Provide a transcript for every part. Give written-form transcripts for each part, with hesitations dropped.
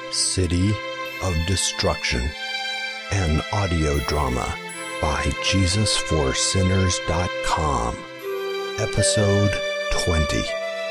City of Destruction, an audio drama by JesusForSinners.com, Episode 20.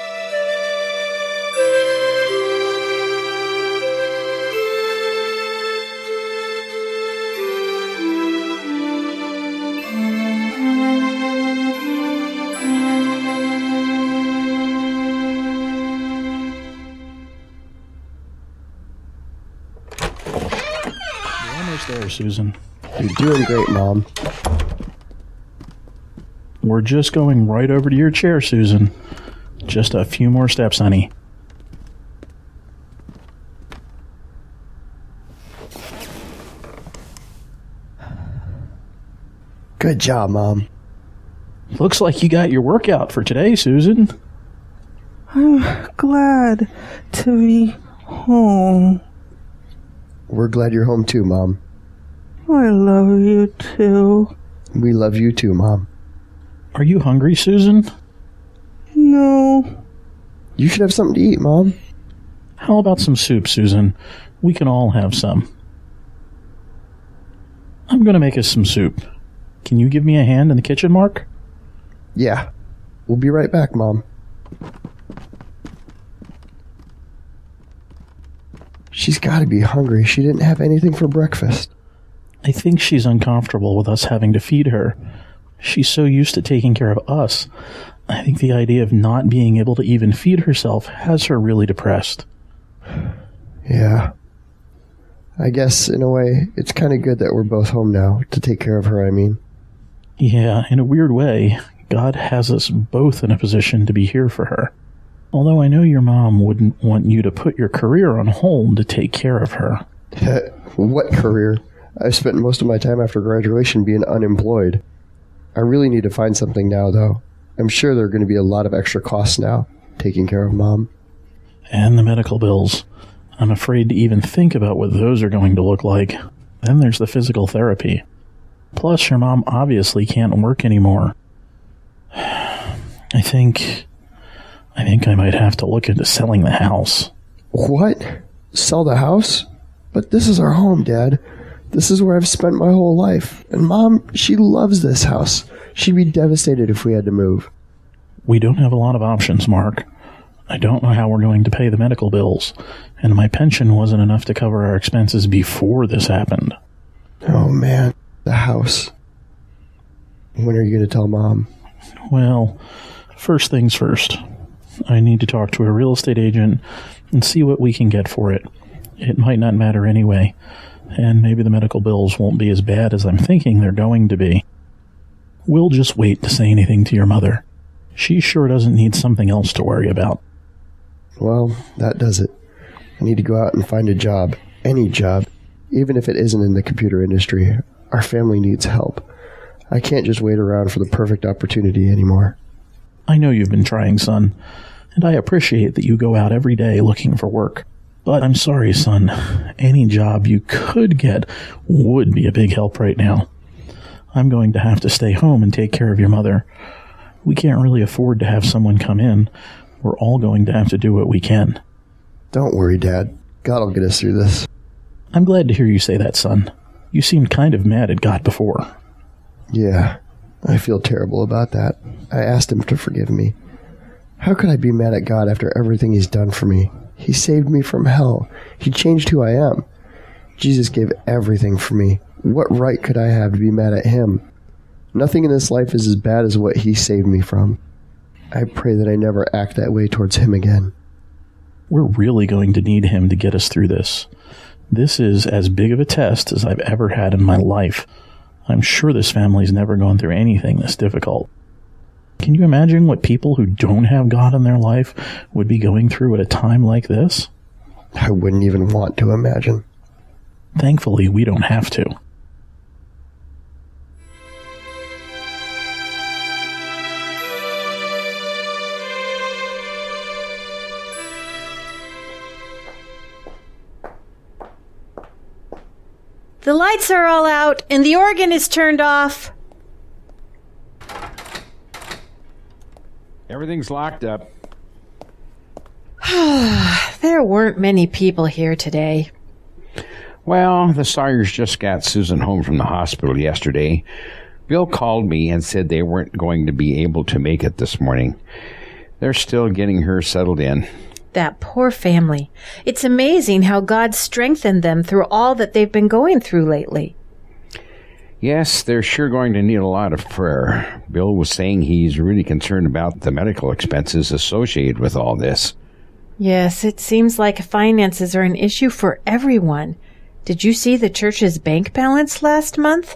There, Susan. You're doing great, Mom. We're just going right over to your chair, Susan. Just a few more steps, honey. Good job, Mom. Looks like you got your workout for today, Susan. I'm glad to be home. We're glad you're home too, Mom. I love you too. We love you too, Mom. Are you hungry, Susan? No. You should have something to eat, Mom. How about some soup, Susan? We can all have some. I'm going to make us some soup. Can you give me a hand in the kitchen, Mark? Yeah. We'll be right back, Mom. She's got to be hungry. She didn't have anything for breakfast. I think she's uncomfortable with us having to feed her. She's so used to taking care of us. I think the idea of not being able to even feed herself has her really depressed. Yeah. I guess, in a way, it's kind of good that we're both home now, to take care of her, I mean. Yeah, in a weird way, God has us both in a position to be here for her. Although I know your mom wouldn't want you to put your career on hold to take care of her. What career? I've spent most of my time after graduation being unemployed. I really need to find something now, though. I'm sure there are going to be a lot of extra costs now, taking care of Mom. And the medical bills. I'm afraid to even think about what those are going to look like. Then there's the physical therapy. Plus, your mom obviously can't work anymore. I think I might have to look into selling the house. What? Sell the house? But this is our home, Dad. This is where I've spent my whole life. And Mom, she loves this house. She'd be devastated if we had to move. We don't have a lot of options, Mark. I don't know how we're going to pay the medical bills, and my pension wasn't enough to cover our expenses before this happened. Oh, man. The house. When are you going to tell Mom? Well, first things first. I need to talk to a real estate agent and see what we can get for it. It might not matter anyway, and maybe the medical bills won't be as bad as I'm thinking they're going to be. We'll just wait to say anything to your mother. She sure doesn't need something else to worry about. Well, that does it. I need to go out and find a job. Any job. Even if it isn't in the computer industry. Our family needs help. I can't just wait around for the perfect opportunity anymore. I know you've been trying, son, and I appreciate that you go out every day looking for work. But I'm sorry, son. Any job you could get would be a big help right now. I'm going to have to stay home and take care of your mother. We can't really afford to have someone come in. We're all going to have to do what we can. Don't worry, Dad. God will get us through this. I'm glad to hear you say that, son. You seemed kind of mad at God before. Yeah, I feel terrible about that. I asked him to forgive me. How could I be mad at God after everything he's done for me? He saved me from hell. He changed who I am. Jesus gave everything for me. What right could I have to be mad at him? Nothing in this life is as bad as what he saved me from. I pray that I never act that way towards him again. We're really going to need him to get us through this. This is as big of a test as I've ever had in my life. I'm sure this family's never gone through anything this difficult. Can you imagine what people who don't have God in their life would be going through at a time like this? I wouldn't even want to imagine. Thankfully, we don't have to. The lights are all out, and the organ is turned off. Everything's locked up. There weren't many people here today. Well, the Sawyers just got Susan home from the hospital yesterday. Bill called me and said they weren't going to be able to make it this morning. They're still getting her settled in. That poor family. It's amazing how God strengthened them through all that they've been going through lately. Yes, they're sure going to need a lot of prayer. Bill was saying he's really concerned about the medical expenses associated with all this. Yes, it seems like finances are an issue for everyone. Did you see the church's bank balance last month?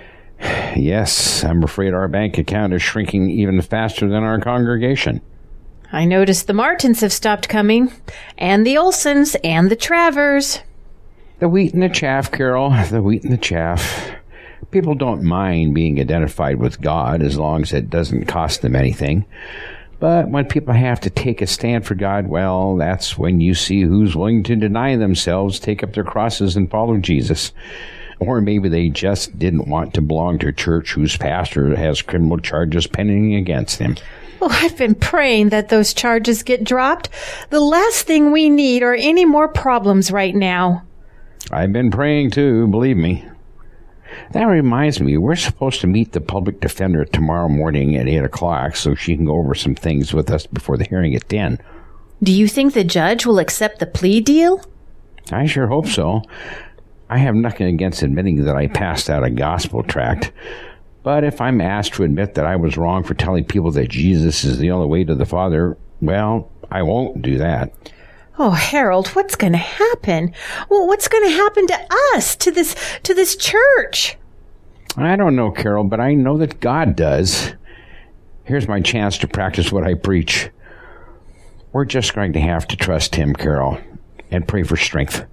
Yes, I'm afraid our bank account is shrinking even faster than our congregation. I noticed the Martins have stopped coming, and the Olsons, and the Travers. The wheat and the chaff, Carol, the wheat and the chaff. People don't mind being identified with God as long as it doesn't cost them anything. But when people have to take a stand for God, well, that's when you see who's willing to deny themselves, take up their crosses, and follow Jesus. Or maybe they just didn't want to belong to a church whose pastor has criminal charges pending against him. Well, I've been praying that those charges get dropped. The last thing we need are any more problems right now. I've been praying too, believe me. That reminds me, we're supposed to meet the public defender tomorrow morning at 8 o'clock so she can go over some things with us before the hearing at 10. Do you think the judge will accept the plea deal? I sure hope so. I have nothing against admitting that I passed out a gospel tract. But if I'm asked to admit that I was wrong for telling people that Jesus is the only way to the Father, well, I won't do that. Oh, Harold, what's going to happen? Well, what's going to happen to us, to this church? I don't know, Carol, but I know that God does. Here's my chance to practice what I preach. We're just going to have to trust Him, Carol, and pray for strength.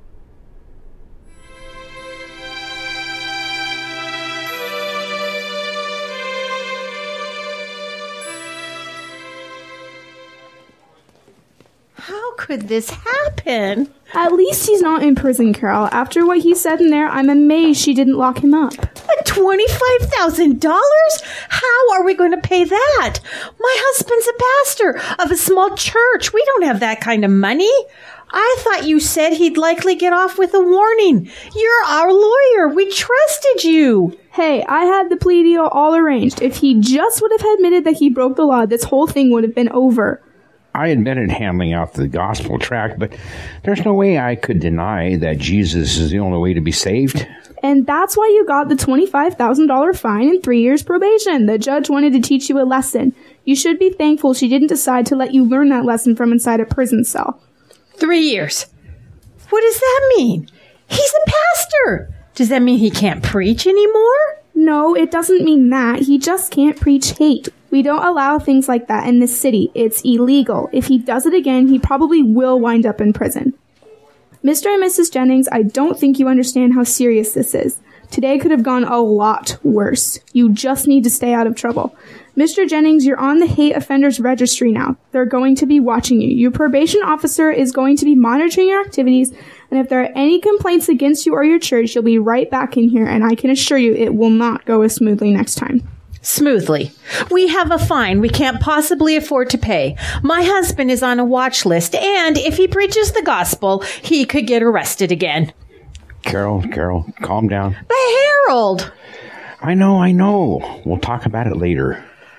How could this happen? At least he's not in prison, Carol. After what he said in there, I'm amazed she didn't lock him up. $25,000? How are we going to pay that? My husband's a pastor of a small church. We don't have that kind of money. I thought you said he'd likely get off with a warning. You're our lawyer. We trusted you. Hey, I had the plea deal all arranged. If he just would have admitted that he broke the law, this whole thing would have been over. I admitted handing out the gospel tract, but there's no way I could deny that Jesus is the only way to be saved. And that's why you got the $25,000 fine and 3 years probation. The judge wanted to teach you a lesson. You should be thankful she didn't decide to let you learn that lesson from inside a prison cell. 3 years. What does that mean? He's a pastor. Does that mean he can't preach anymore? No, it doesn't mean that. He just can't preach hate. We don't allow things like that in this city. It's illegal. If he does it again, he probably will wind up in prison. Mr. and Mrs. Jennings, I don't think you understand how serious this is. Today could have gone a lot worse. You just need to stay out of trouble. Mr. Jennings, you're on the hate offenders registry now. They're going to be watching you. Your probation officer is going to be monitoring your activities, and if there are any complaints against you or your church, you'll be right back in here, and I can assure you it will not go as smoothly next time. Smoothly. We have a fine we can't possibly afford to pay. My husband is on a watch list, and if he preaches the gospel, he could get arrested again. Carol, calm down. But Harold! I know. We'll talk about it later.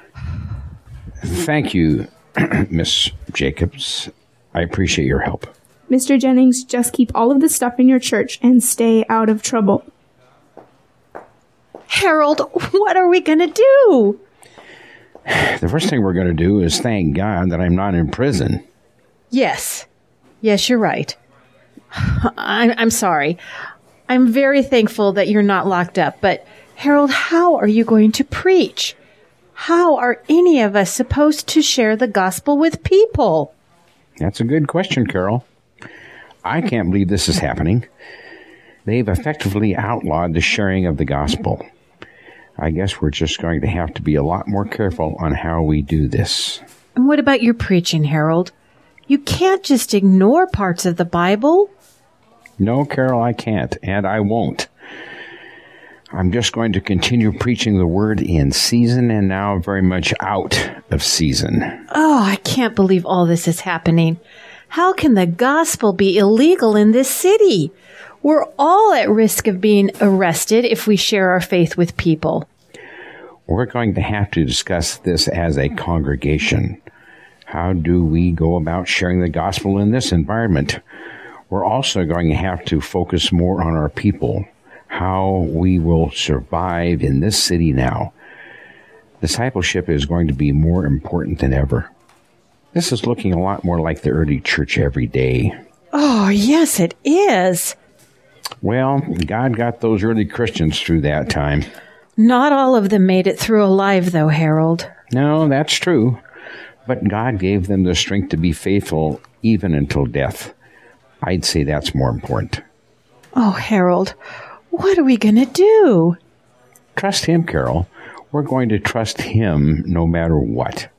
Thank you, Miss Jacobs. I appreciate your help. Mr. Jennings, just keep all of this stuff in your church and stay out of trouble. Harold, what are we going to do? The first thing we're going to do is thank God that I'm not in prison. Yes, you're right. I'm sorry. I'm very thankful that you're not locked up, but Harold, how are you going to preach? How are any of us supposed to share the gospel with people? That's a good question, Carol. I can't believe this is happening. They've effectively outlawed the sharing of the gospel. I guess we're just going to have to be a lot more careful on how we do this. And what about your preaching, Harold? You can't just ignore parts of the Bible. No, Carol, I can't, and I won't. I'm just going to continue preaching the word in season and now very much out of season. Oh, I can't believe all this is happening. How can the gospel be illegal in this city? We're all at risk of being arrested if we share our faith with people. We're going to have to discuss this as a congregation. How do we go about sharing the gospel in this environment? We're also going to have to focus more on our people, how we will survive in this city now. Discipleship is going to be more important than ever. This is looking a lot more like the early church every day. Oh, yes, it is. Well, God got those early Christians through that time. Not all of them made it through alive, though, Harold. No, that's true. But God gave them the strength to be faithful even until death. I'd say that's more important. Oh, Harold, what are we going to do? Trust Him, Carol. We're going to trust Him no matter what.